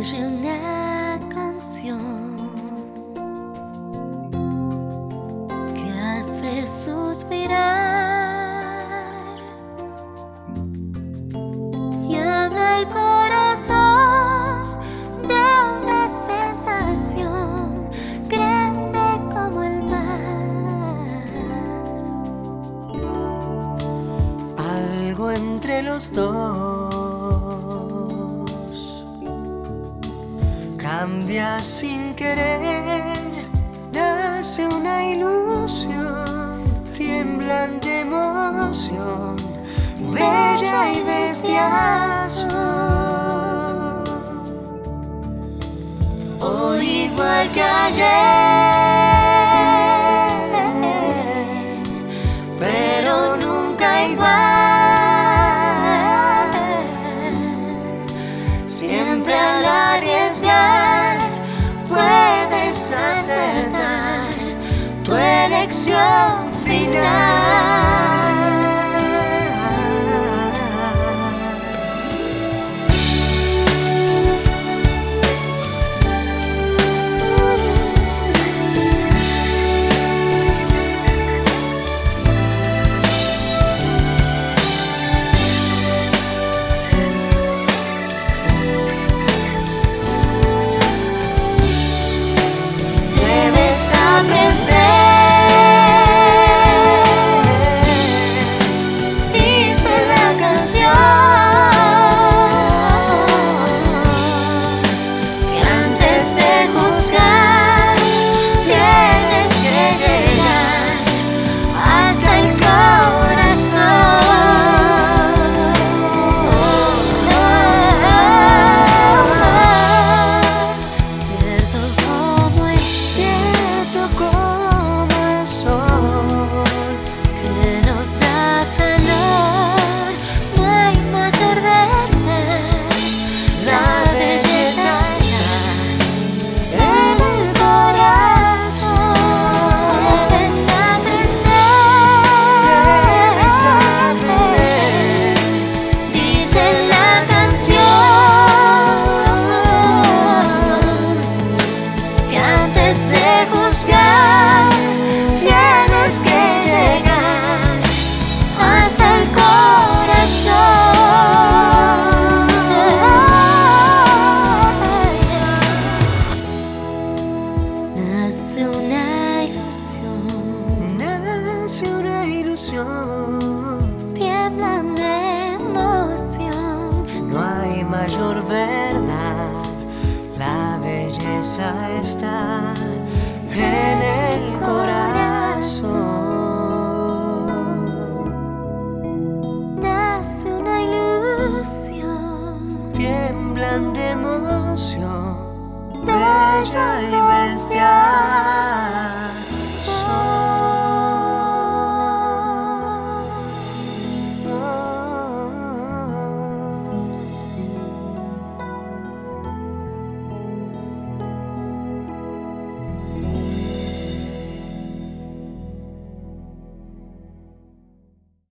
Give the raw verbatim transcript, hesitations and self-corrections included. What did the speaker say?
oye una canción que hace suspirar y habla el corazón de una sensación grande como el mar. Algo entre los dos cambia sin querer, nace una ilusión, tiemblan de emoción, bella y bestiazo. Hoy igual que ayer, pero nunca igual. Siempre al arriesgar puedes acertar tu elección final. Nace una ilusión, nace una ilusión, tiemblan de emoción. No hay mayor verdad, la belleza está en el corazón. Nace una ilusión, tiemblan de emoción, bella y bestial.